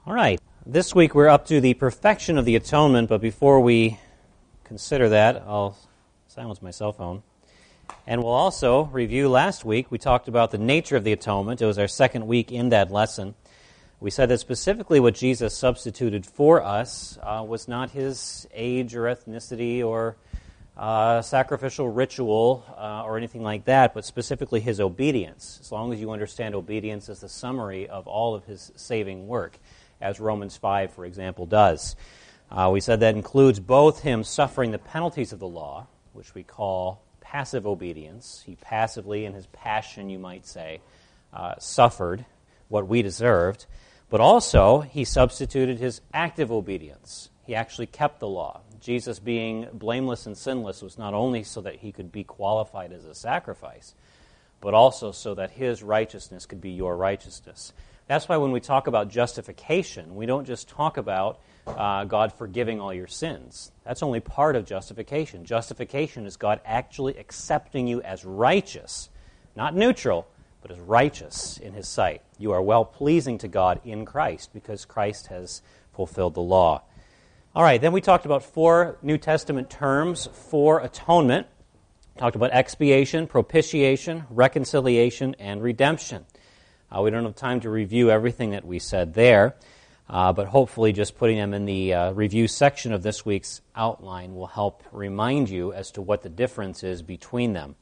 All right, this week we're up to the perfection of the atonement, but before we consider that, I'll silence my cell phone. And we'll also review last week. We talked about the nature of the atonement. It was our second week in that lesson. We said that specifically what Jesus substituted for us was not his age or ethnicity or sacrificial ritual or anything like that, but specifically his obedience, as long as you understand obedience as the summary of all of his saving work, as Romans 5, for example, does. We said that includes both him suffering the penalties of the law, which we call passive obedience. He passively, in his passion, you might say, suffered what we deserved, but also he substituted his active obedience. He actually kept the law. Jesus, being blameless and sinless, was not only so that he could be qualified as a sacrifice, but also so that his righteousness could be your righteousness. That's why when we talk about justification, we don't just talk about God forgiving all your sins. That's only part of justification. Justification is God actually accepting you as righteous, not neutral, but as righteous in his sight. You are well-pleasing to God in Christ because Christ has fulfilled the law. All right, then we talked about 4 New Testament terms for atonement. We talked about expiation, propitiation, reconciliation, and redemption. We don't have time to review everything that we said there, but hopefully just putting them in the review section of this week's outline will help remind you as to what the difference is between them.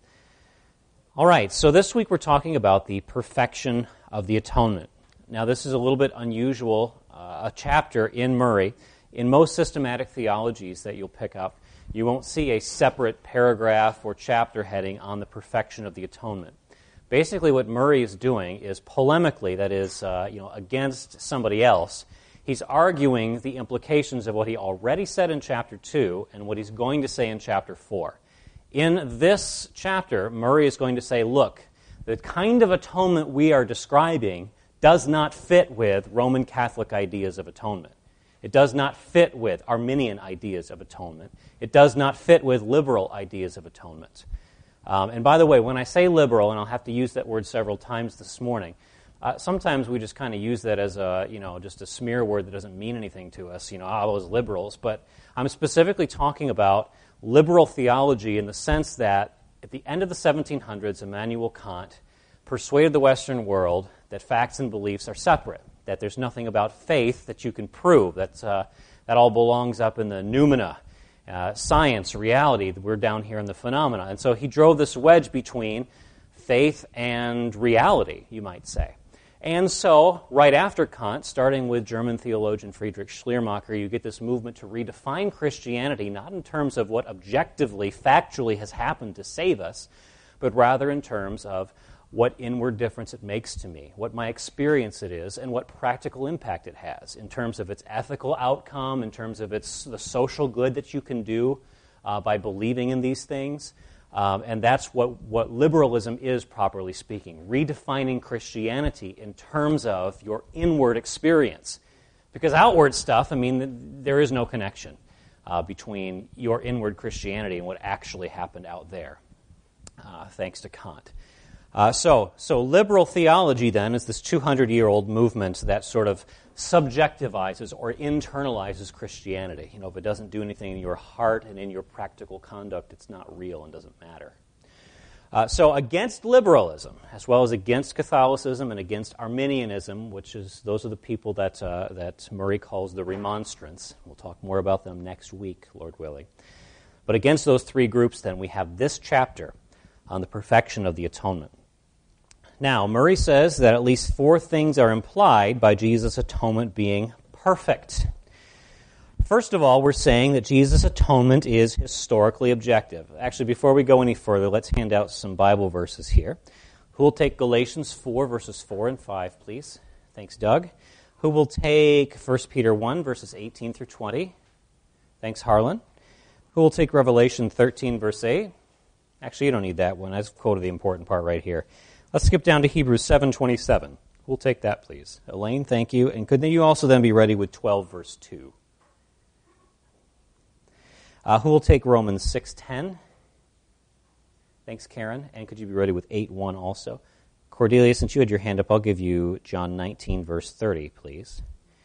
All right, so this week we're talking about the perfection of the atonement. Now this is a little bit unusual, a chapter in Murray. In most systematic theologies that you'll pick up, you won't see a separate paragraph or chapter heading on the perfection of the atonement. Basically what Murray is doing is polemically, that is, against somebody else, he's arguing the implications of what he already said in chapter 2 and what he's going to say in chapter 4. In this chapter, Murray is going to say, look, the kind of atonement we are describing does not fit with Roman Catholic ideas of atonement. It does not fit with Arminian ideas of atonement. It does not fit with liberal ideas of atonement. And by the way, when I say liberal, and I'll have to use that word several times this morning, sometimes we just kind of use that as just a smear word that doesn't mean anything to us, those liberals. But I'm specifically talking about liberal theology in the sense that at the end of the 1700s, Immanuel Kant persuaded the Western world that facts and beliefs are separate, that there's nothing about faith that you can prove, that all belongs up in the noumena, science, reality, we're down here in the phenomena. And so he drove this wedge between faith and reality, you might say. And so, right after Kant, starting with German theologian Friedrich Schleiermacher, you get this movement to redefine Christianity, not in terms of what objectively, factually has happened to save us, but rather in terms of what inward difference it makes to me, what my experience it is, and what practical impact it has in terms of its ethical outcome, in terms of the social good that you can do by believing in these things. And that's what liberalism is, properly speaking, redefining Christianity in terms of your inward experience. Because outward stuff, there is no connection between your inward Christianity and what actually happened out there, thanks to Kant. So liberal theology, then, is this 200-year-old movement that sort of subjectivizes or internalizes Christianity. If it doesn't do anything in your heart and in your practical conduct, it's not real and doesn't matter. So against liberalism, as well as against Catholicism and against Arminianism, those are the people that Murray calls the Remonstrants. We'll talk more about them next week, Lord willing. But against those 3 groups, then, we have this chapter on the perfection of the atonement. Now, Murray says that at least 4 things are implied by Jesus' atonement being perfect. First of all, we're saying that Jesus' atonement is historically objective. Actually, before we go any further, let's hand out some Bible verses here. Who will take Galatians 4, verses 4 and 5, please? Thanks, Doug. Who will take 1 Peter 1, verses 18 through 20? Thanks, Harlan. Who will take Revelation 13, verse 8? Actually, you don't need that one. I've quoted the important part right here. Let's skip down to Hebrews 7:27. We'll take that, please. Elaine, thank you. And could you also then be ready with 12, verse 2? Who will take Romans 6:10? Thanks, Karen. And could you be ready with 8:1 also? Cordelia, since you had your hand up, I'll give you John 19, verse 30, please.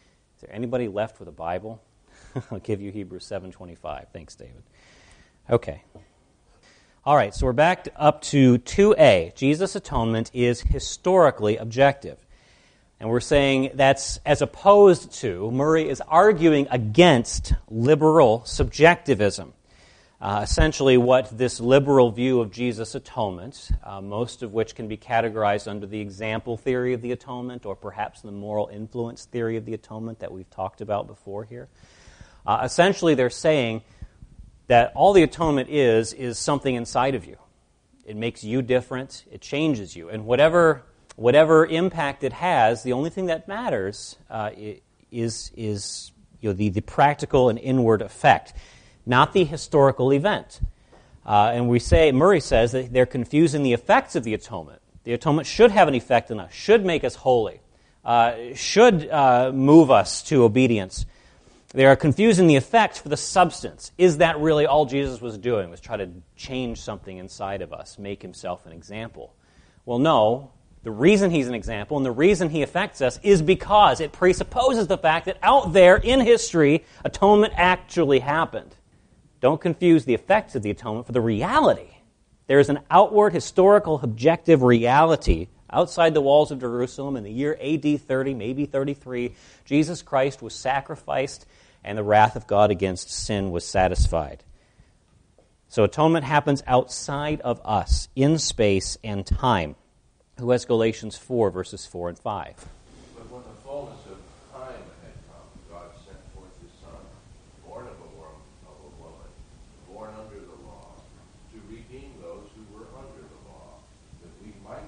there anybody left with a Bible? I'll give you Hebrews 7:25. Thanks, David. Okay. All right, so we're back up to 2a. Jesus' atonement is historically objective. And we're saying that's as opposed to, Murray is arguing against liberal subjectivism. Essentially what this liberal view of Jesus' atonement, most of which can be categorized under the example theory of the atonement or perhaps the moral influence theory of the atonement that we've talked about before here. Essentially they're saying that all the atonement is something inside of you. It makes you different, it changes you, and whatever impact it has, the only thing that matters is the practical and inward effect, not the historical event. And Murray says that they're confusing the effects of the atonement. The atonement should have an effect on us, should make us holy, should move us to obedience. They are confusing the effect for the substance. Is that really all Jesus was doing, was try to change something inside of us, make himself an example? Well, no. The reason he's an example and the reason he affects us is because it presupposes the fact that out there in history, atonement actually happened. Don't confuse the effects of the atonement for the reality. There is an outward, historical, objective reality outside the walls of Jerusalem in the year AD 30, maybe 33. Jesus Christ was sacrificed and the wrath of God against sin was satisfied. So atonement happens outside of us, in space and time. Who has Galatians 4, verses 4 and 5? But when the fullness of time had come, God sent forth his Son, born of a woman, born under the law, to redeem those who were under the law, that we might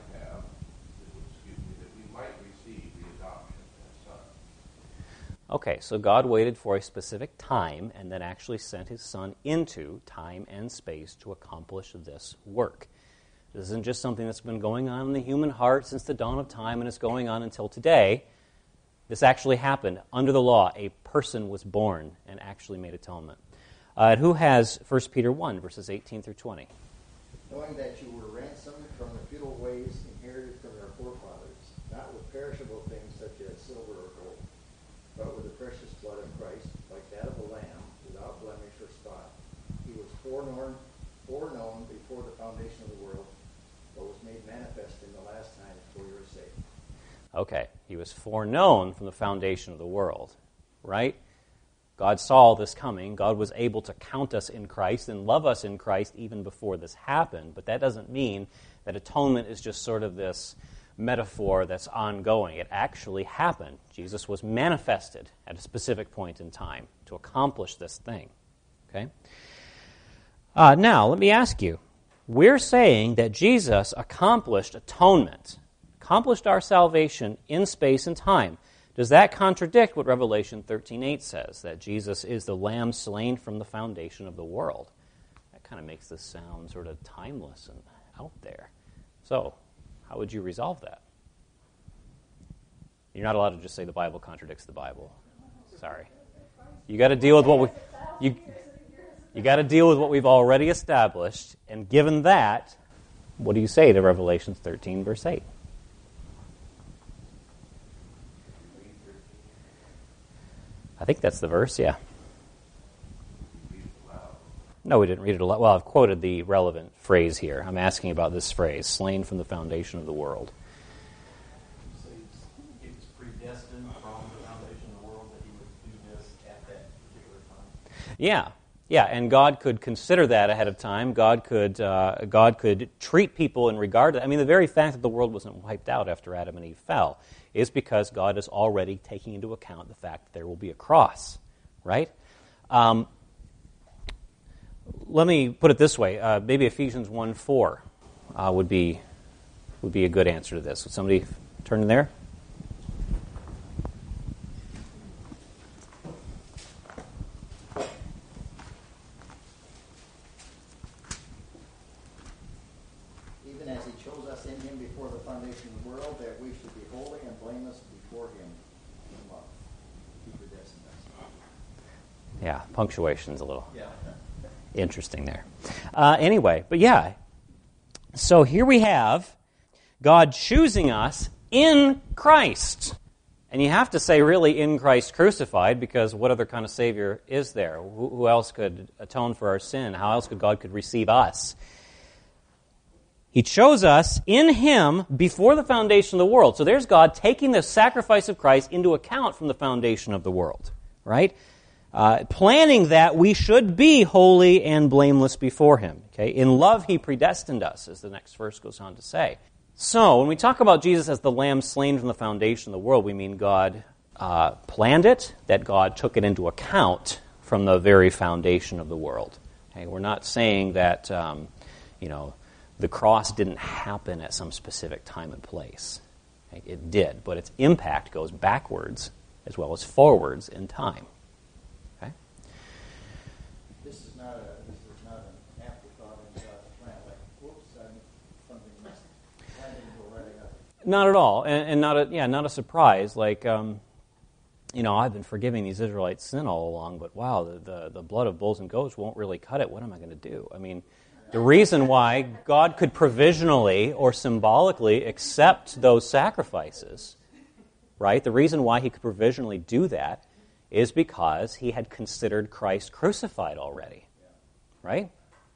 receive the adoption as sons. Okay, so God waited for a specific time and then actually sent his Son into time and space to accomplish this work. This isn't just something that's been going on in the human heart since the dawn of time and it's going on until today. This actually happened. Under the law, a person was born and actually made atonement. Who has 1 Peter 1, verses 18 through 20? Knowing that you were ransomed from the futile ways inherited from your forefathers, not with perishable things such as silver or gold, but with the precious blood of Christ, like that of a lamb, without blemish or spot. He was foreknown before the foundation of the world, but was made manifest in the last times for your sake. Okay, he was foreknown from the foundation of the world, right? God saw this coming. God was able to count us in Christ and love us in Christ even before this happened, but that doesn't mean that atonement is just sort of this metaphor that's ongoing. It actually happened. Jesus was manifested at a specific point in time to accomplish this thing, okay? Now, let me ask you, we're saying that Jesus accomplished atonement, accomplished our salvation in space and time. Does that contradict what Revelation 13:8 says, that Jesus is the Lamb slain from the foundation of the world? That kind of makes this sound sort of timeless and out there. So, how would you resolve that? You're not allowed to just say the Bible contradicts the Bible. Sorry. You got to deal with what you got to deal with what we've already established, and given that, what do you say to Revelation 13, verse 8? I think that's the verse, yeah. No, we didn't read it aloud. Well, I've quoted the relevant phrase here. I'm asking about this phrase, slain from the foundation of the world. So it's predestined from the foundation of the world that he would do this at that particular time? Yeah, and God could consider that ahead of time. God could treat people in regard to that. I mean, the very fact that the world wasn't wiped out after Adam and Eve fell is because God is already taking into account the fact that there will be a cross, right? Let me put it this way. Maybe Ephesians 1:4 would be a good answer to this. Would somebody turn in there? Even as he chose us in him before the foundation of the world, that we should be holy and blameless before him in love. He predestined us. Yeah, punctuation's a little... Yeah. Interesting there. Anyway, but yeah. So here we have God choosing us in Christ. And you have to say, really, in Christ crucified, because what other kind of Savior is there? Who else could atone for our sin? How else could God receive us? He chose us in Him before the foundation of the world. So there's God taking the sacrifice of Christ into account from the foundation of the world, right? Planning that we should be holy and blameless before Him. Okay? In love, He predestined us, as the next verse goes on to say. So, when we talk about Jesus as the Lamb slain from the foundation of the world, we mean God planned it, that God took it into account from the very foundation of the world. Okay? We're not saying that, the cross didn't happen at some specific time and place. Okay? It did, but its impact goes backwards as well as forwards in time. Okay? This is not an afterthought in God's plan. Like, whoops, something missed. I didn't go right up. Not at all, and not a surprise. Like, I've been forgiving these Israelites' sin all along, but wow, the blood of bulls and goats won't really cut it. What am I going to do? I mean, the reason why God could provisionally or symbolically accept those sacrifices, right? The reason why He could provisionally do that is because He had considered Christ crucified already, right?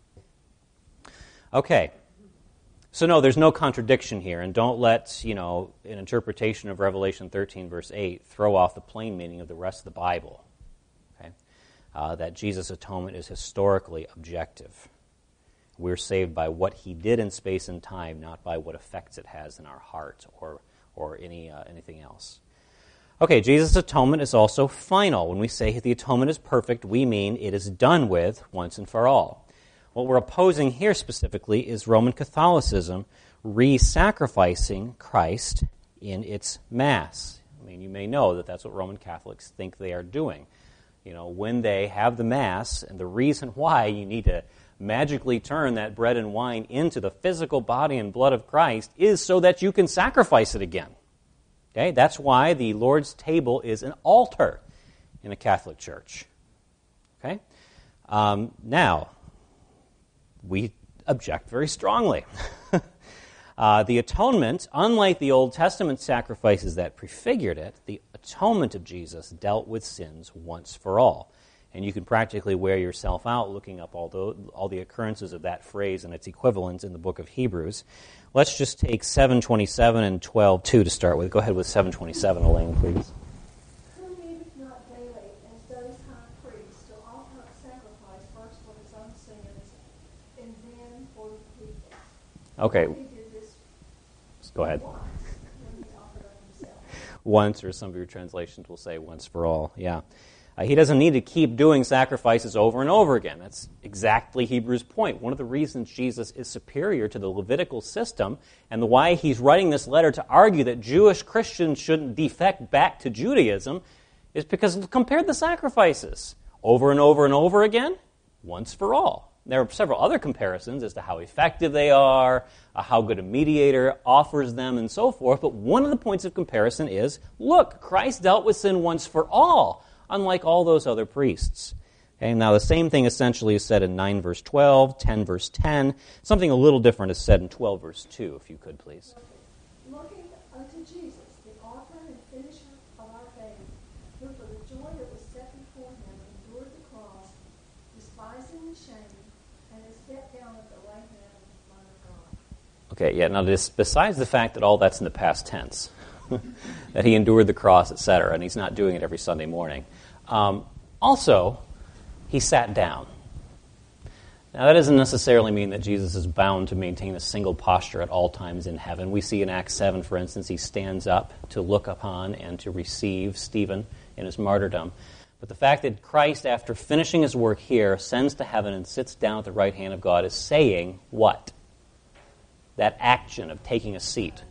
Okay. So no, there's no contradiction here, and don't let, an interpretation of Revelation 13, verse 8, throw off the plain meaning of the rest of the Bible, okay? That Jesus' atonement is historically objective. We're saved by what He did in space and time, not by what effects it has in our heart or anything else. Okay, Jesus' atonement is also final. When we say the atonement is perfect, we mean it is done with once and for all. What we're opposing here specifically is Roman Catholicism re-sacrificing Christ in its Mass. I mean, you may know that that's what Roman Catholics think they are doing. When they have the Mass, and the reason why you need to magically turn that bread and wine into the physical body and blood of Christ is so that you can sacrifice it again. Okay? That's why the Lord's table is an altar in a Catholic church. Okay? Now, we object very strongly. The atonement, unlike the Old Testament sacrifices that prefigured it, the atonement of Jesus dealt with sins once for all. And you can practically wear yourself out looking up all the occurrences of that phrase and its equivalents in the book of Hebrews. Let's just take 7:27 and 12:2 to start with. Go ahead with 7:27, Elaine, please. Who needeth not daily, as those high priests, to offer up sacrifice first for his own sins, and then for the people. Okay. He did this Go ahead. once, when he offered up himself. Once, or some of your translations will say once for all. Yeah. He doesn't need to keep doing sacrifices over and over again. That's exactly Hebrews' point. One of the reasons Jesus is superior to the Levitical system and why he's writing this letter to argue that Jewish Christians shouldn't defect back to Judaism is because compare the sacrifices over and over and over again, once for all. There are several other comparisons as to how effective they are, how good a mediator offers them, and so forth. But one of the points of comparison is, look, Christ dealt with sin once for all, unlike all those other priests. Okay, now the same thing essentially is said in 9 verse 12, 10 verse 10. Something a little different is said in 12 verse 2, if you could please. Looking unto Jesus, the author and finisher of our faith, who for the joy that was set before him endured the cross, despising the shame, and is set down at the right hand of the throne of God. Okay, yeah, now this, besides the fact that all that's in the past tense, that he endured the cross, etc., and he's not doing it every Sunday morning. Also, he sat down. Now, that doesn't necessarily mean that Jesus is bound to maintain a single posture at all times in heaven. We see in Acts 7, for instance, he stands up to look upon and to receive Stephen in his martyrdom. But the fact that Christ, after finishing his work here, ascends to heaven and sits down at the right hand of God is saying what? That action of taking a seat.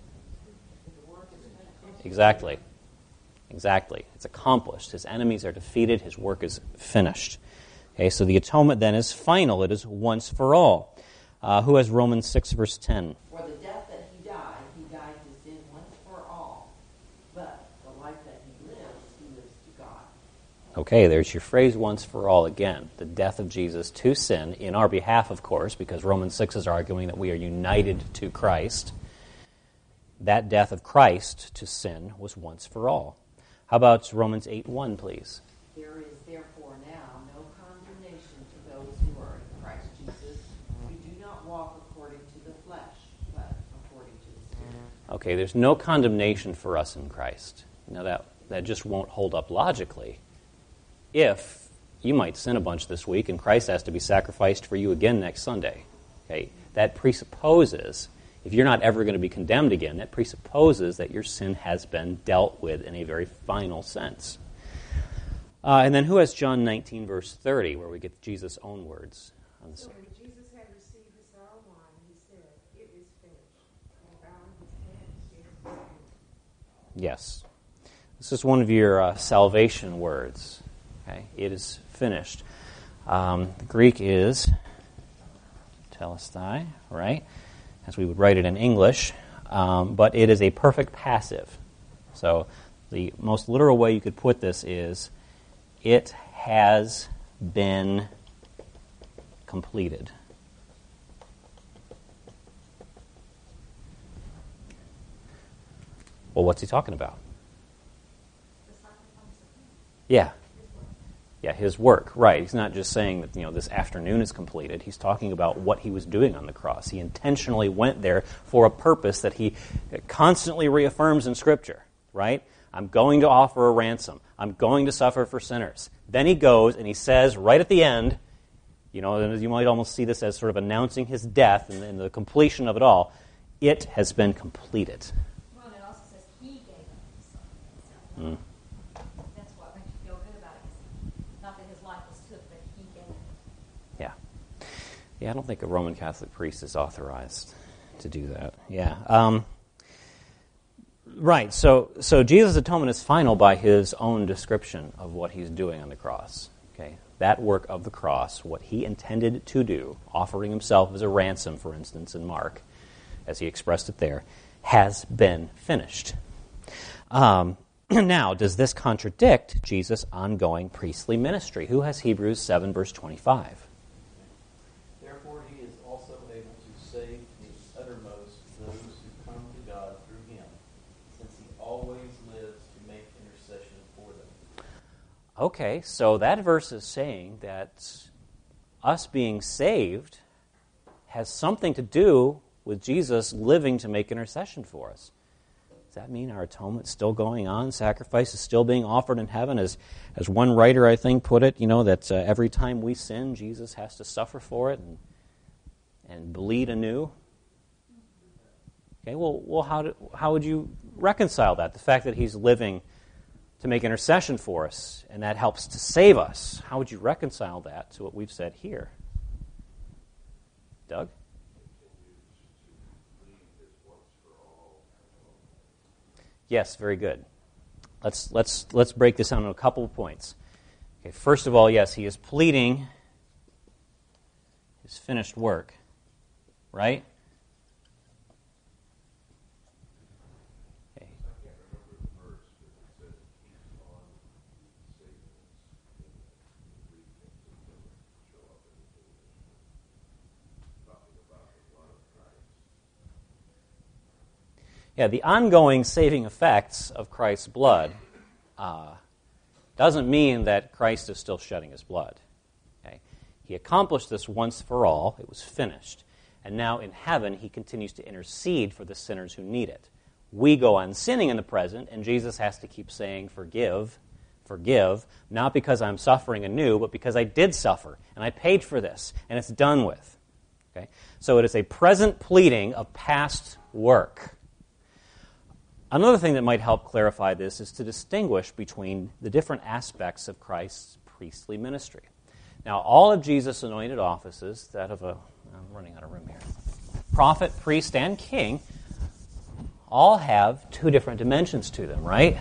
Exactly. It's accomplished. His enemies are defeated. His work is finished. Okay, so the atonement then is final. It is once for all. Who has Romans 6, verse 10? For the death that he died to sin once for all. But the life that he lives to God. Okay, there's your phrase once for all again. The death of Jesus to sin, in our behalf, of course, because Romans 6 is arguing that we are united to Christ. That death of Christ to sin was once for all. How about Romans 8:1, please? There is therefore now no condemnation to those who are in Christ Jesus, who do not walk according to the flesh, but according to the Spirit. Okay, there's no condemnation for us in Christ. Now that just won't hold up logically. If you might sin a bunch this week and Christ has to be sacrificed for you again next Sunday. Okay, that presupposes, if you're not ever going to be condemned again, that presupposes that your sin has been dealt with in a very final sense. And then who has John 19, verse 30, where we get Jesus' own words on the So when Jesus had received the sour wine, he said, "It is finished." And bowing his head, he said, Yes. This is one of your salvation words. Okay, it is finished. The Greek is telestai, right? As we would write it in English, but it is a perfect passive. So the most literal way you could put this is, it has been completed. Well, what's he talking about? Yeah. Yeah, his work, right. He's not just saying that, this afternoon is completed. He's talking about what he was doing on the cross. He intentionally went there for a purpose that he constantly reaffirms in Scripture, right? I'm going to offer a ransom. I'm going to suffer for sinners. Then he goes and he says right at the end, you might almost see this as sort of announcing his death and the completion of it all. It has been completed. Well, and it also says he gave up himself. Mm. That's what makes you feel good about it. Not that his life was took, but he gave it. Yeah. Yeah, I don't think a Roman Catholic priest is authorized to do that. Yeah. Right, so Jesus' atonement is final by his own description of what he's doing on the cross. Okay, that work of the cross, what he intended to do, offering himself as a ransom, for instance, in Mark, as he expressed it there, has been finished. Now, does this contradict Jesus' ongoing priestly ministry? Who has Hebrews 7, verse 25? Therefore he is also able to save the uttermost those who come to God through him, since he always lives to make intercession for them. Okay, so that verse is saying that us being saved has something to do with Jesus living to make intercession for us. Does that mean our atonement's still going on? Sacrifice is still being offered in heaven? As one writer, I think, put it, that every time we sin, Jesus has to suffer for it and bleed anew? Okay, well, how would you reconcile that? The fact that he's living to make intercession for us, and that helps to save us. How would you reconcile that to what we've said here? Doug? Yes, very good. Let's break this down into a couple of points. Okay, first of all, yes, he is pleading his finished work, right? Okay. Yeah, the ongoing saving effects of Christ's blood doesn't mean that Christ is still shedding his blood. Okay? He accomplished this once for all. It was finished. And now in heaven, he continues to intercede for the sinners who need it. We go on sinning in the present, and Jesus has to keep saying, forgive, forgive, not because I'm suffering anew, but because I did suffer, and I paid for this, and it's done with. Okay? So it is a present pleading of past work. Another thing that might help clarify this is to distinguish between the different aspects of Christ's priestly ministry. Now, all of Jesus' anointed offices, that of I'm running out of room here, prophet, priest, and king, all have two different dimensions to them, right?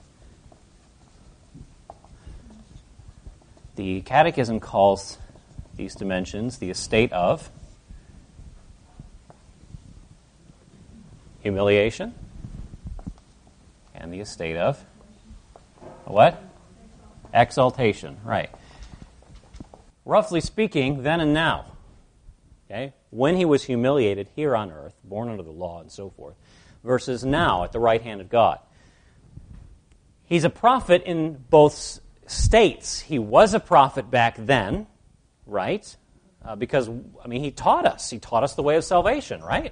The Catechism calls these dimensions the estate of humiliation, and the estate of what? Exaltation, right. Roughly speaking, then and now. Okay? When he was humiliated here on earth, born under the law and so forth, versus now at the right hand of God. He's a prophet in both states. He was a prophet back then, right? Because, he taught us. He taught us the way of salvation, right?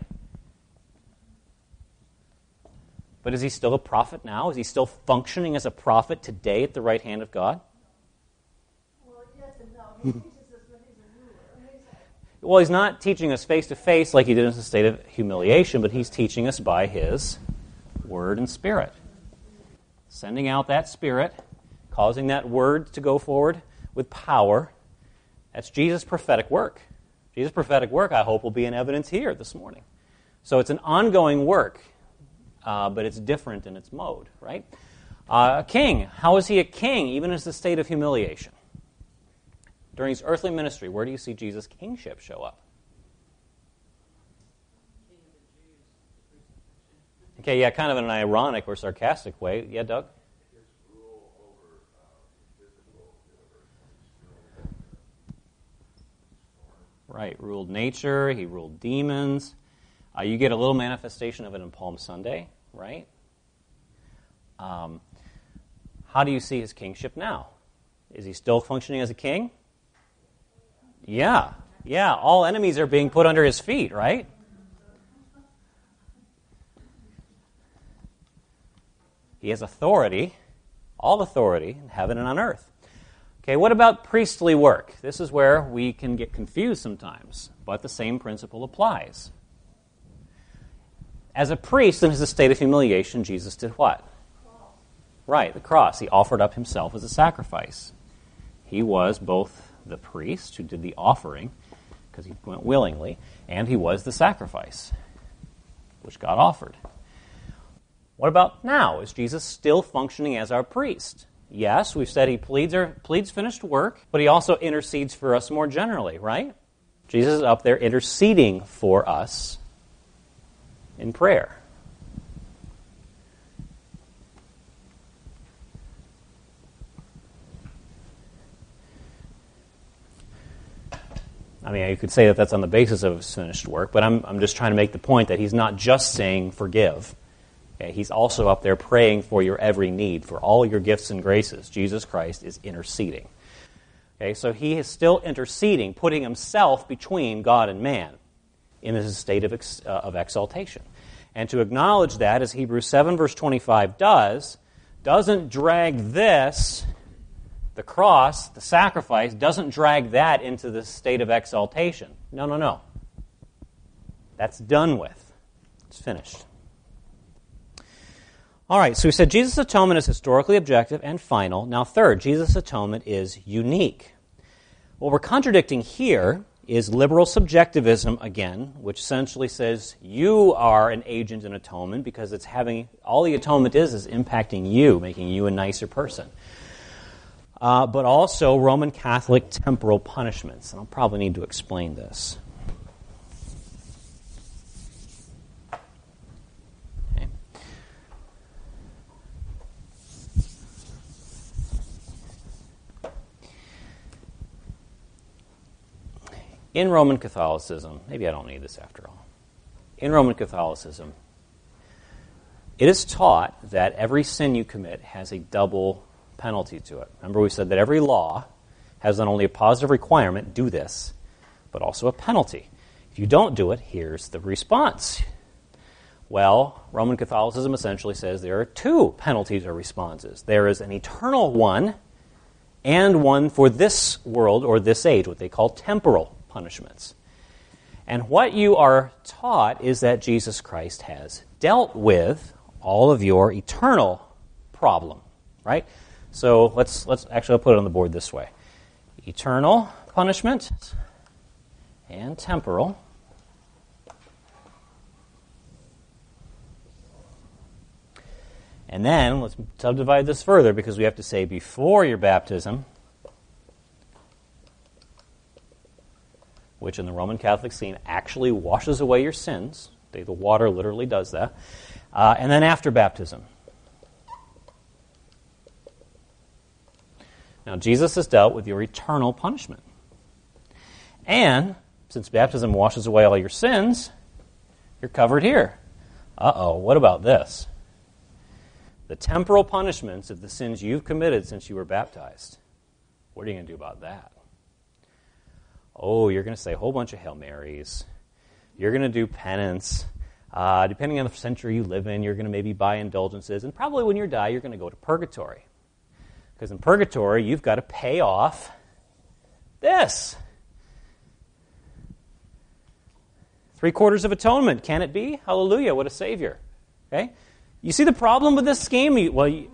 But is he still a prophet now? Is he still functioning as a prophet today at the right hand of God? Well, yes and no. He teaches us when he's a ruler. Well, he's not teaching us face-to-face like he did in the state of humiliation, but he's teaching us by his word and spirit. Sending out that spirit, causing that word to go forward with power. That's Jesus' prophetic work. Jesus' prophetic work, I hope, will be in evidence here this morning. So it's an ongoing work, but it's different in its mode, right? A king, how is he a king, even in the state of humiliation? During his earthly ministry, where do you see Jesus' kingship show up? Okay, yeah, kind of in an ironic or sarcastic way. Yeah, Doug? Right, ruled nature, he ruled demons. You get a little manifestation of it in Palm Sunday, right? How do you see his kingship now? Is he still functioning as a king? Yeah, all enemies are being put under his feet, right? He has authority, all authority in heaven and on earth. Okay, what about priestly work? This is where we can get confused sometimes, but the same principle applies. As a priest in his state of humiliation, Jesus did what? Right, the cross. He offered up himself as a sacrifice. He was both the priest who did the offering, because he went willingly, and he was the sacrifice, which God offered. What about now? Is Jesus still functioning as our priest? Yes, we've said he pleads finished work, but he also intercedes for us more generally, right? Jesus is up there interceding for us in prayer. You could say that that's on the basis of his finished work, but I'm just trying to make the point that he's not just saying forgive. Okay, he's also up there praying for your every need, for all your gifts and graces. Jesus Christ is interceding. Okay, so he is still interceding, putting himself between God and man in this state of exaltation. And to acknowledge that, as Hebrews 7 verse 25 doesn't drag this, the cross, the sacrifice, doesn't drag that into the state of exaltation. No. That's done with. It's finished. All right, so we said Jesus' atonement is historically objective and final. Now third, Jesus' atonement is unique. What we're contradicting here is liberal subjectivism again, which essentially says you are an agent in atonement because it's all the atonement is impacting you, making you a nicer person. But also Roman Catholic temporal punishments, and I'll probably need to explain this. In Roman Catholicism, maybe I don't need this after all. In Roman Catholicism, it is taught that every sin you commit has a double penalty to it. Remember we said that every law has not only a positive requirement, do this, but also a penalty. If you don't do it, here's the response. Well, Roman Catholicism essentially says there are two penalties or responses. There is an eternal one and one for this world or this age, what they call temporal punishments. And what you are taught is that Jesus Christ has dealt with all of your eternal problem, right? So let's actually put it on the board this way. Eternal punishment and temporal. And then let's subdivide this further because we have to say before your baptism, which in the Roman Catholic scene actually washes away your sins. The water literally does that. And then after baptism. Now, Jesus has dealt with your eternal punishment. And since baptism washes away all your sins, you're covered here. What about this? the temporal punishments of the sins you've committed since you were baptized. What are you going to do about that? Oh, you're going to say a whole bunch of Hail Marys. You're going to do penance. Depending on the century you live in, you're going to maybe buy indulgences. And probably when you die, you're going to go to purgatory. Because in purgatory, you've got to pay off this. 3/4 of atonement. Can it be? Hallelujah, what a Savior. Okay? You see the problem with this scheme? You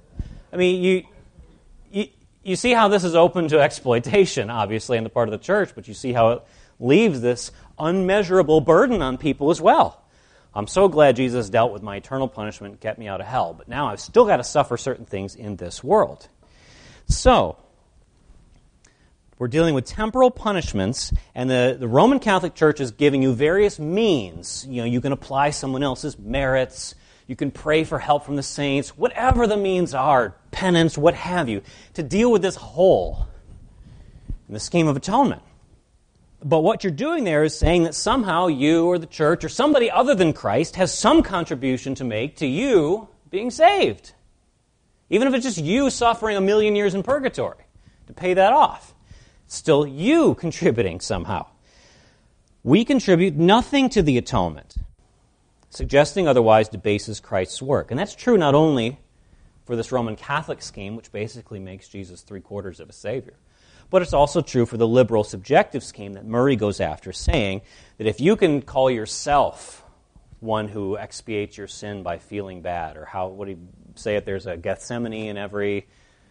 see how this is open to exploitation, obviously, on the part of the church, but you see how it leaves this unmeasurable burden on people as well. I'm so glad Jesus dealt with my eternal punishment and kept me out of hell, but now I've still got to suffer certain things in this world. So, we're dealing with temporal punishments, and the Roman Catholic Church is giving you various means. You can apply someone else's merits, you can pray for help from the saints, whatever the means are, penance, what have you, to deal with this hole in the scheme of atonement. But what you're doing there is saying that somehow you or the church or somebody other than Christ has some contribution to make to you being saved. Even if it's just you suffering 1,000,000 years in purgatory to pay that off. It's still you contributing somehow. We contribute nothing to the atonement. Suggesting otherwise debases Christ's work. And that's true not only for this Roman Catholic scheme, which basically makes Jesus 3/4 of a Savior, but it's also true for the liberal subjective scheme that Murray goes after, saying that if you can call yourself one who expiates your sin by feeling bad, or what do you say it? There's a Gethsemane in every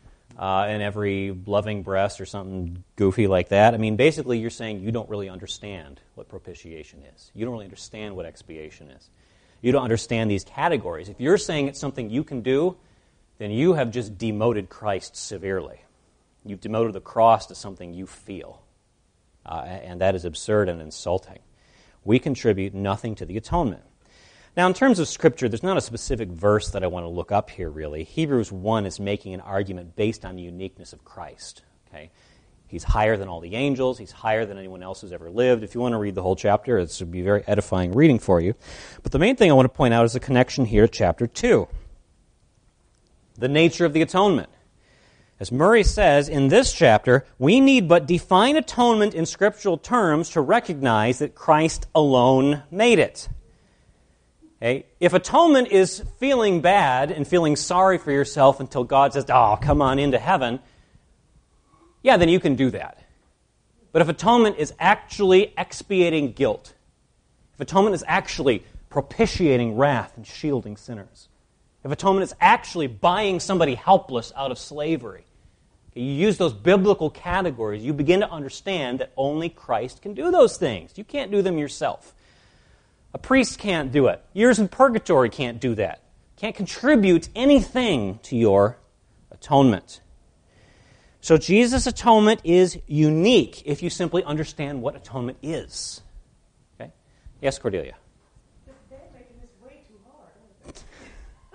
loving breast or something goofy like that. I mean, basically you're saying you don't really understand what propitiation is. You don't really understand what expiation is. You don't understand these categories. If you're saying it's something you can do, then you have just demoted Christ severely. You've demoted the cross to something you feel. And that is absurd and insulting. We contribute nothing to the atonement. Now, in terms of Scripture, there's not a specific verse that I want to look up here, really. Hebrews 1 is making an argument based on the uniqueness of Christ. Okay? He's higher than all the angels. He's higher than anyone else who's ever lived. If you want to read the whole chapter, it should be very edifying reading for you. But the main thing I want to point out is the connection here to chapter 2. The nature of the atonement. As Murray says, in this chapter, we need but define atonement in scriptural terms to recognize that Christ alone made it. Okay? If atonement is feeling bad and feeling sorry for yourself until God says, "Oh, come on into heaven," yeah, then you can do that. But if atonement is actually expiating guilt, if atonement is actually propitiating wrath and shielding sinners, if atonement is actually buying somebody helpless out of slavery, you use those biblical categories, you begin to understand that only Christ can do those things. You can't do them yourself. A priest can't do it. Years in purgatory can't do that. Can't contribute anything to your atonement. So Jesus' atonement is unique if you simply understand what atonement is. Okay? Yes, Cordelia? They're making this way too hard, aren't they?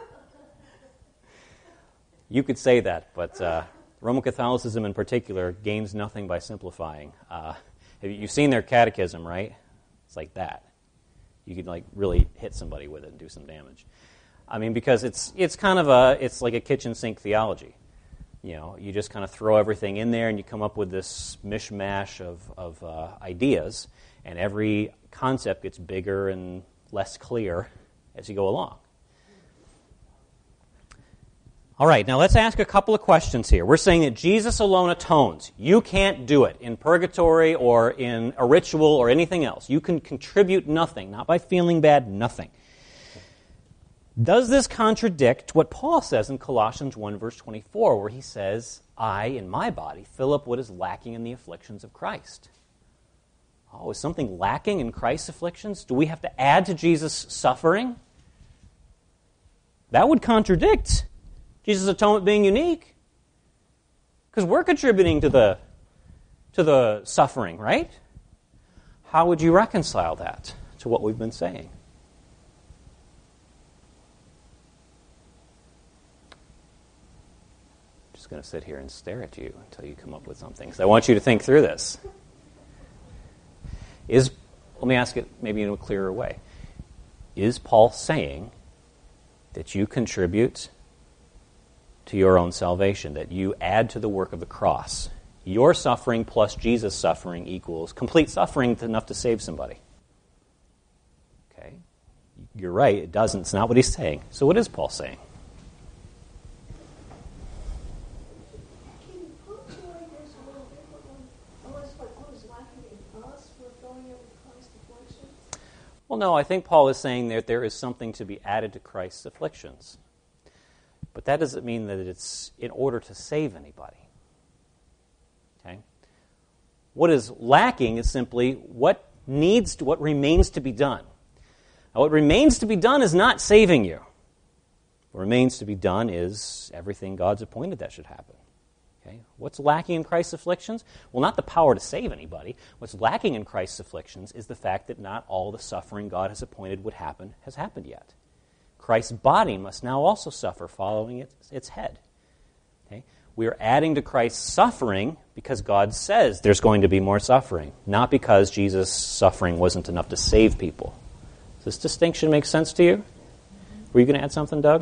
You could say that, but Roman Catholicism in particular gains nothing by simplifying. You've seen their catechism, right? It's like that. You could really hit somebody with it and do some damage. I mean, because it's like a kitchen sink theology. You just kind of throw everything in there and you come up with this mishmash of ideas, and every concept gets bigger and less clear as you go along. All right, now let's ask a couple of questions here. We're saying that Jesus alone atones. You can't do it in purgatory or in a ritual or anything else. You can contribute nothing, not by feeling bad, nothing. Does this contradict what Paul says in Colossians 1, verse 24, where he says, "I, in my body, fill up what is lacking in the afflictions of Christ"? Oh, is something lacking in Christ's afflictions? Do we have to add to Jesus' suffering? That would contradict Jesus' atonement being unique. Because we're contributing to the suffering, right? How would you reconcile that to what we've been saying? Just going to sit here and stare at you until you come up with something, because I want you to think through this. Let me ask it maybe in a clearer way. Is Paul saying that you contribute to your own salvation, that you add to the work of the cross. Your suffering plus Jesus' suffering equals complete suffering enough to save somebody. Okay? You're right, it doesn't. It's not what he's saying. So what is Paul saying? Can you punctuate this a little differently? Unless what was lacking in us, we're going over Christ's afflictions? Well, no, I think Paul is saying that there is something to be added to Christ's afflictions. But that doesn't mean that it's in order to save anybody. Okay? What is lacking is simply what remains to be done. Now, what remains to be done is not saving you. What remains to be done is everything God's appointed that should happen. Okay? What's lacking in Christ's afflictions? Well, not the power to save anybody. What's lacking in Christ's afflictions is the fact that not all the suffering God has appointed would happen has happened yet. Christ's body must now also suffer following its head. Okay? We are adding to Christ's suffering because God says there's going to be more suffering, not because Jesus' suffering wasn't enough to save people. Does this distinction make sense to you? Were you going to add something, Doug?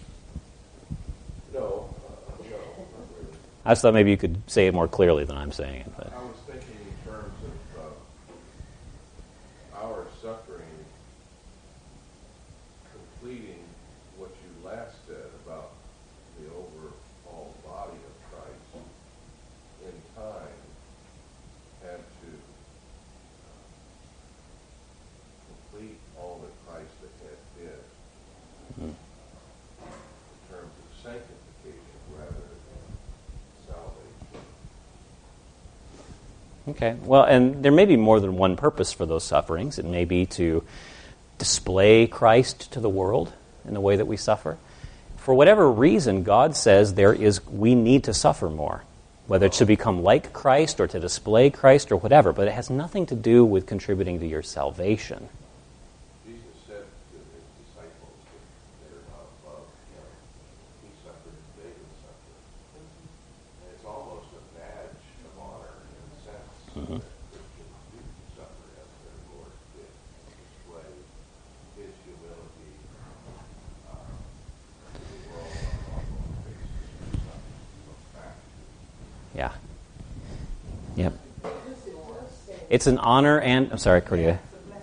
No, not really. I just thought maybe you could say it more clearly than I'm saying it. But. I was thinking in terms of our suffering completing what you last said about the overall body of Christ in time had to complete all that Christ had did in terms of sanctification rather than salvation. Okay, well, and there may be more than one purpose for those sufferings. It may be to display Christ to the world in the way that we suffer. For whatever reason, God says we need to suffer more, whether it's to become like Christ or to display Christ or whatever, but it has nothing to do with contributing to your salvation. Jesus said to his disciples that they're not above him. He suffered as they would suffer. And it's almost a badge of honor in a sense that Christians do suffer as their Lord did, and display his humility to the world on an ongoing basis for something to look back to. Yeah. Yep. It's an honor and... I'm sorry, Cordelia.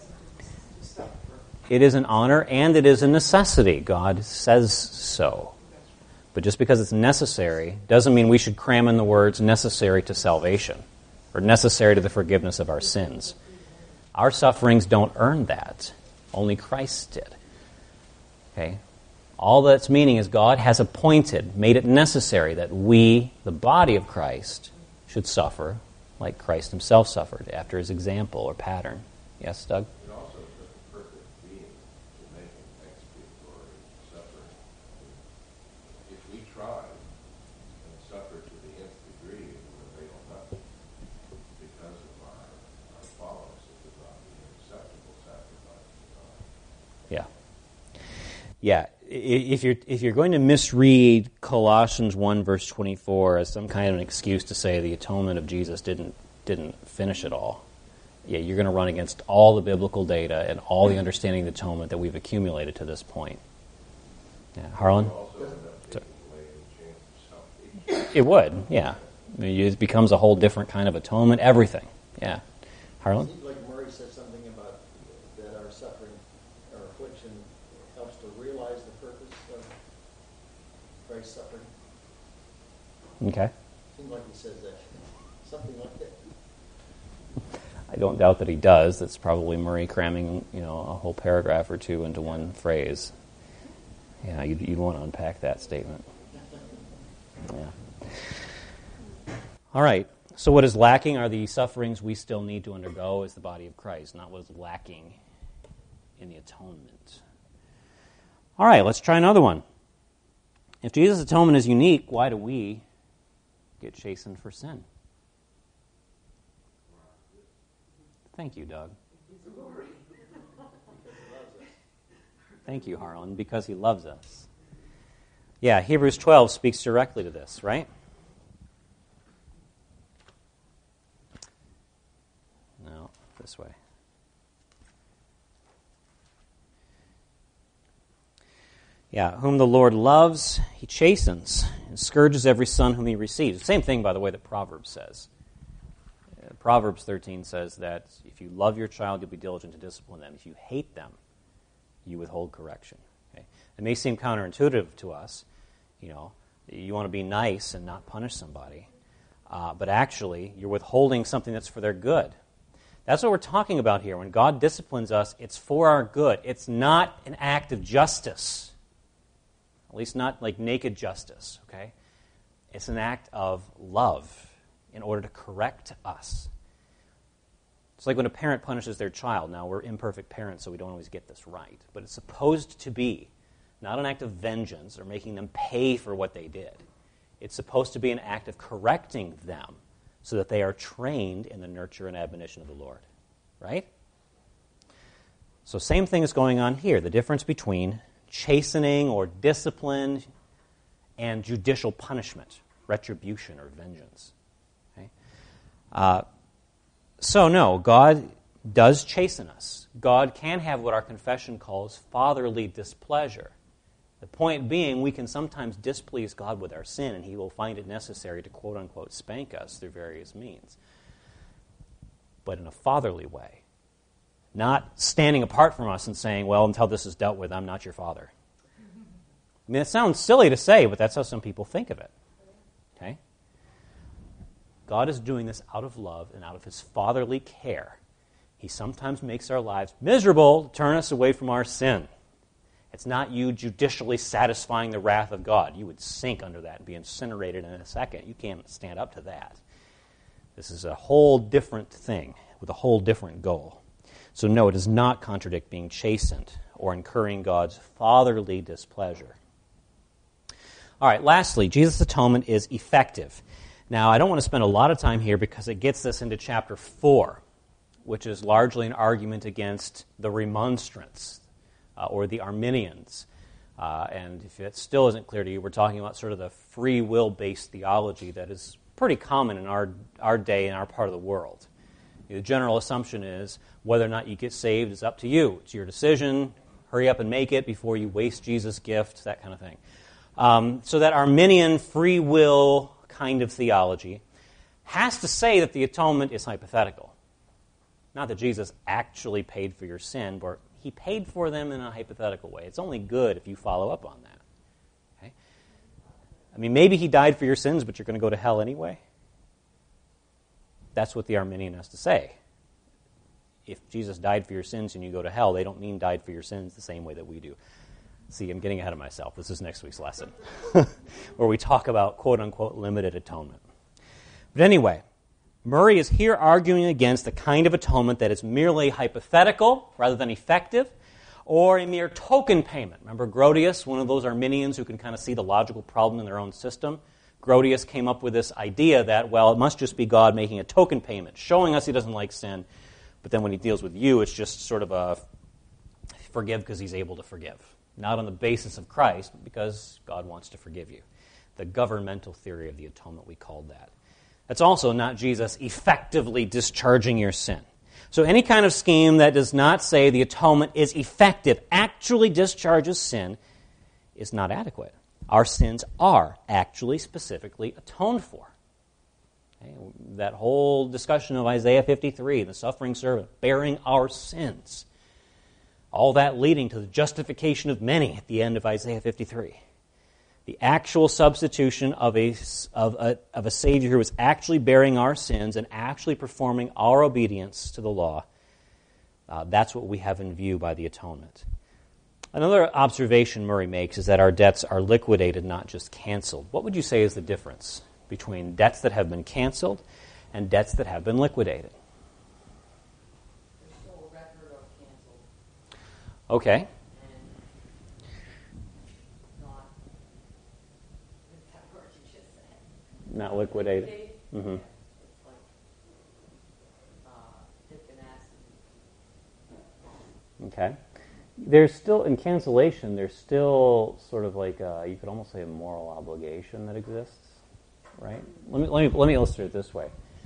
It is an honor and it is a necessity. God says so. But just because it's necessary doesn't mean we should cram in the words necessary to salvation or necessary to the forgiveness of our sins. Our sufferings don't earn that. Only Christ did. Okay? All that's meaning is God has appointed, made it necessary that we, the body of Christ, should suffer like Christ himself suffered after his example or pattern. Yes, Doug? It also took a perfect being to make an expiatory suffering. If we try and suffer to the nth degree, it will avail nothing because of our fallenness. It would not be an acceptable sacrifice to God. Yeah. Yeah. If you're going to misread Colossians 1 verse 24 as some kind of an excuse to say the atonement of Jesus didn't finish it all, yeah, you're going to run against all the biblical data and all the understanding of the atonement that we've accumulated to this point. Yeah, Harlan? It also end up taking away any chance of salvation. It would, yeah. I mean, it becomes a whole different kind of atonement, everything. Yeah. Harlan? It seems like Murray said something about that our suffering, our affliction, helps to realize the purpose of Christ's suffering. Okay. Seems like he says that. Something like that. I don't doubt that he does. That's probably Murray cramming, a whole paragraph or two into one phrase. Yeah, you'd want to unpack that statement. Yeah. All right. So what is lacking are the sufferings we still need to undergo as the body of Christ, not what is lacking in the atonement. All right, let's try another one. If Jesus' atonement is unique, why do we get chastened for sin? Thank you, Doug. Thank you, Harlan, because he loves us. Yeah, Hebrews 12 speaks directly to this, right? No, this way. Yeah, whom the Lord loves, he chastens and scourges every son whom he receives. Same thing, by the way, that Proverbs says. Proverbs 13 says that if you love your child, you'll be diligent to discipline them. If you hate them, you withhold correction. Okay? It may seem counterintuitive to us. You want to be nice and not punish somebody. But actually, you're withholding something that's for their good. That's what we're talking about here. When God disciplines us, it's for our good. It's not an act of justice. At least not like naked justice, okay? It's an act of love in order to correct us. It's like when a parent punishes their child. Now, we're imperfect parents, so we don't always get this right. But it's supposed to be not an act of vengeance or making them pay for what they did. It's supposed to be an act of correcting them so that they are trained in the nurture and admonition of the Lord. Right? So same thing is going on here. The difference between chastening or discipline and judicial punishment, retribution or vengeance. Okay? So no, God does chasten us. God can have what our confession calls fatherly displeasure. The point being, we can sometimes displease God with our sin, and he will find it necessary to quote-unquote spank us through various means. But in a fatherly way. Not standing apart from us and saying, well, until this is dealt with, I'm not your father. I mean, it sounds silly to say, but that's how some people think of it. Okay? God is doing this out of love and out of his fatherly care. He sometimes makes our lives miserable to turn us away from our sin. It's not you judicially satisfying the wrath of God. You would sink under that and be incinerated in a second. You can't stand up to that. This is a whole different thing with a whole different goal. So no, it does not contradict being chastened or incurring God's fatherly displeasure. All right, lastly, Jesus' atonement is effective. Now, I don't want to spend a lot of time here because it gets us into chapter 4, which is largely an argument against the Remonstrants, or the Arminians. And if it still isn't clear to you, we're talking about sort of the free will-based theology that is pretty common in our day and our part of the world. The general assumption is whether or not you get saved is up to you. It's your decision. Hurry up and make it before you waste Jesus' gift, that kind of thing. So that Arminian free will kind of theology has to say that the atonement is hypothetical. Not that Jesus actually paid for your sin, but he paid for them in a hypothetical way. It's only good if you follow up on that. Okay? I mean, maybe he died for your sins, but you're going to go to hell anyway. That's what the Arminian has to say. If Jesus died for your sins and you go to hell, they don't mean died for your sins the same way that we do. See, I'm getting ahead of myself. This is next week's lesson, where we talk about quote-unquote limited atonement. But anyway, Murray is here arguing against the kind of atonement that is merely hypothetical rather than effective, or a mere token payment. Remember Grotius, one of those Arminians who can kind of see the logical problem in their own system? Grotius came up with this idea that, well, it must just be God making a token payment, showing us he doesn't like sin, but then when he deals with you, it's just sort of a forgive because he's able to forgive. Not on the basis of Christ, but because God wants to forgive you. The governmental theory of the atonement, we called that. That's also not Jesus effectively discharging your sin. So any kind of scheme that does not say the atonement is effective, actually discharges sin, is not adequate. Our sins are actually specifically atoned for. Okay? That whole discussion of Isaiah 53, the suffering servant, bearing our sins, all that leading to the justification of many at the end of Isaiah 53. The actual substitution of a Savior who is actually bearing our sins and actually performing our obedience to the law, that's what we have in view by the atonement. Another observation Murray makes is that our debts are liquidated, not just canceled. What would you say is the difference between debts that have been canceled and debts that have been liquidated? There's still a record of canceled. Okay. Not liquidated. Mm-hmm. It's like dipped in acid. Okay. There's still, in cancellation, there's still sort of like you could almost say a moral obligation that exists, right? Let me illustrate it this way.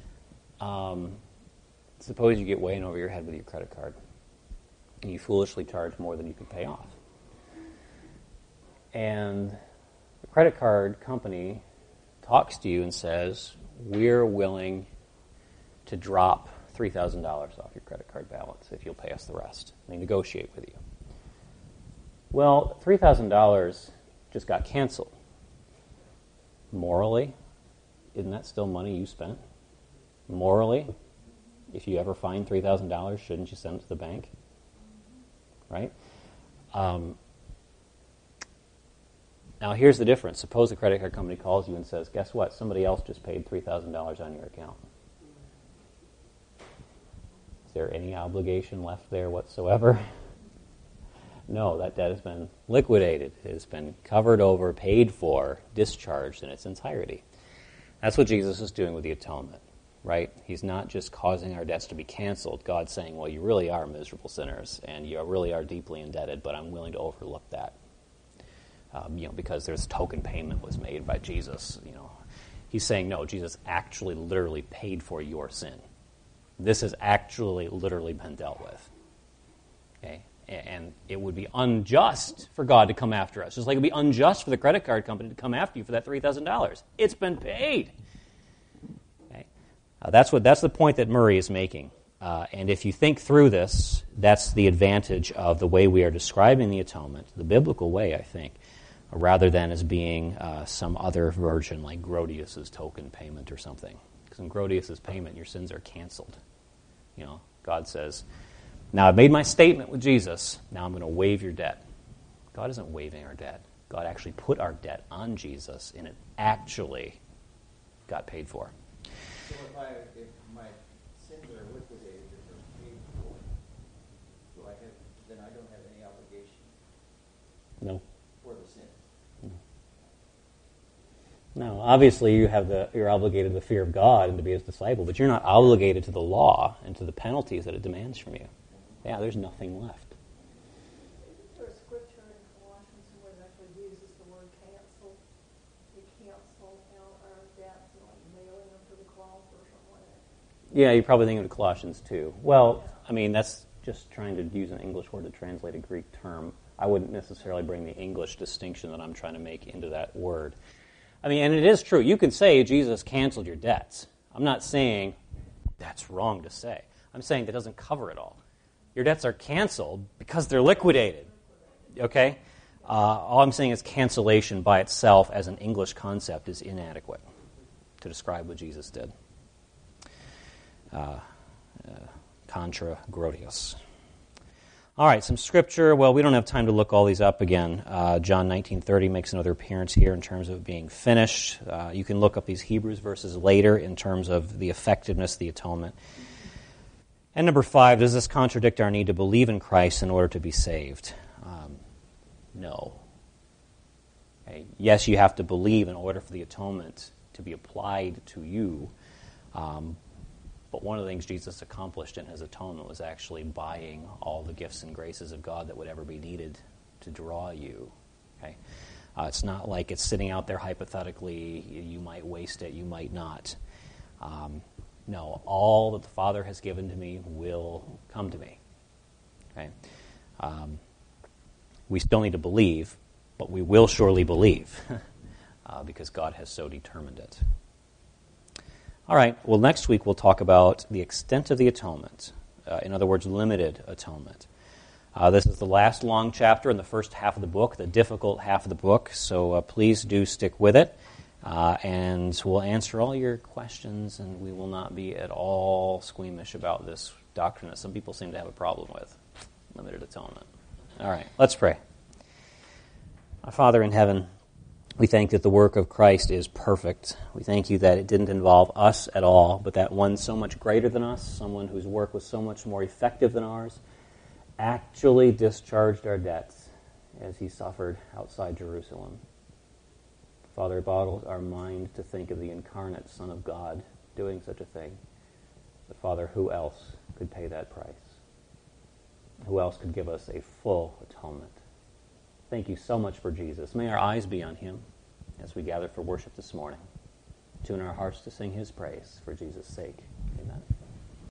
Suppose you get way in over your head with your credit card, and you foolishly charge more than you can pay off. And The credit card company talks to you and says, we're willing to drop $3,000 off your credit card balance if you'll pay us the rest. They negotiate with you. Well, $3,000 just got canceled. Morally, isn't that still money you spent? Morally, if you ever find $3,000, shouldn't you send it to the bank? Right? Now, here's the difference. Suppose a credit card company calls you and says, guess what? Somebody else just paid $3,000 on your account. Is there any obligation left there whatsoever? No, that debt has been liquidated. It has been covered over, paid for, discharged in its entirety. That's what Jesus is doing with the atonement, right? He's not just causing our debts to be canceled. God's saying, well, you really are miserable sinners, and you really are deeply indebted, but I'm willing to overlook that. Because there's token payment was made by Jesus. He's saying, no, Jesus actually literally paid for your sin. This has actually literally been dealt with. Okay? And it would be unjust for God to come after us. Just like it would be unjust for the credit card company to come after you for that $3,000. It's been paid. Okay? That's the point that Murray is making. And if you think through this, that's the advantage of the way we are describing the atonement, the biblical way, I think, rather than as being some other version like Grotius's token payment or something. Because in Grotius's payment, your sins are canceled. God says, now I've made my statement with Jesus, now I'm going to waive your debt. God isn't waiving our debt. God actually put our debt on Jesus, and it actually got paid for. So if my sins are liquidated, if they're paid for, then I don't have any obligation? No. For the sin? No, obviously you're obligated to the fear of God and to be His disciple, but you're not obligated to the law and to the penalties that it demands from you. Yeah, there's nothing left. Is there a scripture in Colossians where it actually uses the word cancel? You cancel out our debts and like nailing them to the cross or something like that? Yeah, you're probably thinking of Colossians 2. Well, I mean, that's just trying to use an English word to translate a Greek term. I wouldn't necessarily bring the English distinction that I'm trying to make into that word. I mean, and it is true. You can say Jesus canceled your debts. I'm not saying that's wrong to say. I'm saying that doesn't cover it all. Your debts are canceled because they're liquidated. Okay? All I'm saying is cancellation by itself as an English concept is inadequate to describe what Jesus did. Contra Grotius. All right, some scripture. Well, we don't have time to look all these up again. John 19:30 makes another appearance here in terms of being finished. You can look up these Hebrews verses later in terms of the effectiveness of the atonement. And number 5, does this contradict our need to believe in Christ in order to be saved? No. Okay. Yes, you have to believe in order for the atonement to be applied to you. But one of the things Jesus accomplished in His atonement was actually buying all the gifts and graces of God that would ever be needed to draw you. Okay? It's not like it's sitting out there hypothetically. You might waste it, you might not. No, all that the Father has given to me will come to me. Okay? We still need to believe, but we will surely believe because God has so determined it. All right, well, next week we'll talk about the extent of the atonement. In other words, limited atonement. This is the last long chapter in the first half of the book, the difficult half of the book, so please do stick with it. And we'll answer all your questions, and we will not be at all squeamish about this doctrine that some people seem to have a problem with, limited atonement. All right, let's pray. Our Father in heaven, we thank that the work of Christ is perfect. We thank you that it didn't involve us at all, but that one so much greater than us, someone whose work was so much more effective than ours, actually discharged our debts as He suffered outside Jerusalem. Father, it boggles our mind to think of the incarnate Son of God doing such a thing. But Father, who else could pay that price? Who else could give us a full atonement? Thank you so much for Jesus. May our eyes be on Him as we gather for worship this morning. Tune our hearts to sing His praise for Jesus' sake. Amen.